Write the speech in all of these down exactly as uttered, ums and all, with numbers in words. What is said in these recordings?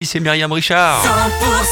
C'est Myriam Richard, cent pour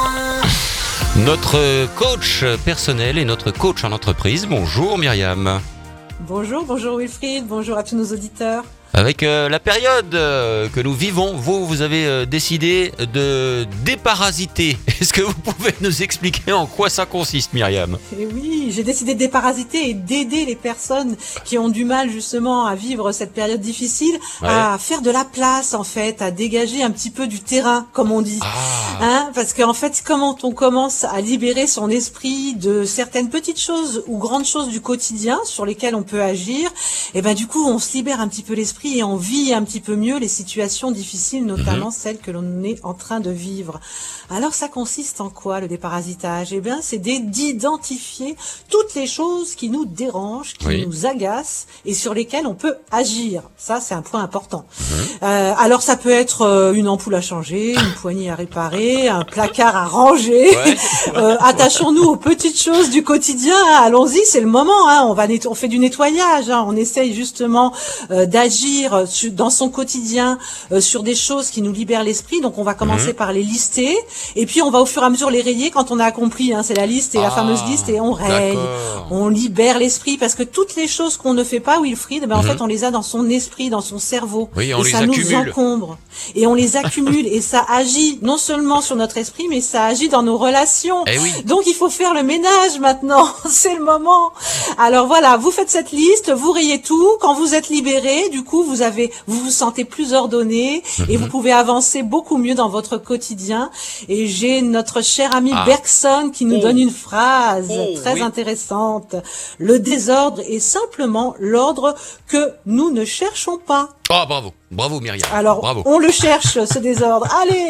cent notre coach personnel et notre coach en entreprise. Bonjour Myriam. Bonjour, bonjour Wilfried, bonjour à tous nos auditeurs. Avec euh, la période euh, que nous vivons, vous, vous avez euh, décidé de déparasiter. Est-ce que vous pouvez nous expliquer en quoi ça consiste, Myriam ? Et oui, j'ai décidé de déparasiter et d'aider les personnes qui ont du mal justement à vivre cette période difficile, Ouais. à faire de la place en fait, à dégager un petit peu du terrain, comme on dit. Ah, Hein, parce qu'en fait, comment on commence à libérer son esprit de certaines petites choses ou grandes choses du quotidien sur lesquelles on peut agir, et ben du coup, on se libère un petit peu l'esprit et on vit un petit peu mieux les situations difficiles, notamment celles que l'on est en train de vivre. Alors, ça consiste en quoi le déparasitage ? Eh bien, c'est d'é- d'identifier toutes les choses qui nous dérangent, qui Oui. nous agacent et sur lesquelles on peut agir. Ça, c'est un point important. Euh, alors, ça peut être euh, une ampoule à changer, une poignée à réparer, un placard à ranger. Ouais. Euh, attachons-nous aux petites choses du quotidien. hein. Allons-y, c'est le moment. Hein. On va net- on fait du nettoyage. hein. On essaye justement euh, d'agir euh, su- dans son quotidien euh, sur des choses qui nous libèrent l'esprit. Donc, on va commencer par les lister, et puis on va au fur et à mesure les rayer quand on a accompli. Hein. C'est la liste et la Ah, fameuse liste, et on raye. d'accord. On libère l'esprit parce que toutes les choses qu'on ne fait pas, Wilfried, ben en Mhm. fait, on les a dans son esprit, dans son cerveau. Oui, on et les ça accumule. nous encombre. Et on les accumule et ça agit non seulement sur notre esprit, mais ça agit dans nos relations. Eh oui. Donc il faut faire le ménage maintenant, c'est le moment. Alors voilà, vous faites cette liste, vous rayez tout. Quand vous êtes libéré, du coup, vous avez, vous vous sentez plus ordonné et vous pouvez avancer beaucoup mieux dans votre quotidien. Et j'ai notre cher ami Ah. Bergson qui nous Oh. donne une phrase Oh, très oui. intéressante. Le désordre est simplement l'ordre que nous ne cherchons pas. Oh, bravo, bravo Myriam. Alors, bravo. on le cherche, ce désordre. Allez!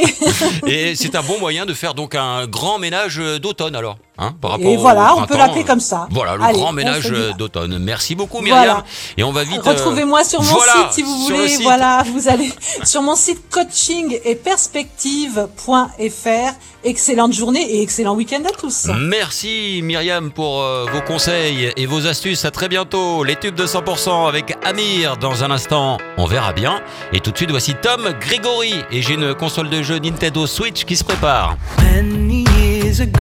Et c'est un bon moyen de faire donc un grand ménage d'automne alors, hein, par rapport Et au voilà, on peut printemps. l'appeler comme ça. Voilà, le Allez, grand on ménage fait du- d'automne. Merci beaucoup Myriam. Voilà. Et on va vite. euh, Retrouvez-moi sur mon voilà, site si vous sur le voulez. site. Voilà, vous allez sur mon site coaching et perspective point f r. Excellente journée et excellent week-end à tous. Merci Myriam pour euh, vos conseils et vos astuces. À très bientôt. Les tubes de cent pour cent avec Amir dans un instant. On verra bien. Et tout de suite, voici Tom Grégory. Et j'ai une console de jeu Nintendo Switch qui se prépare. Many years ago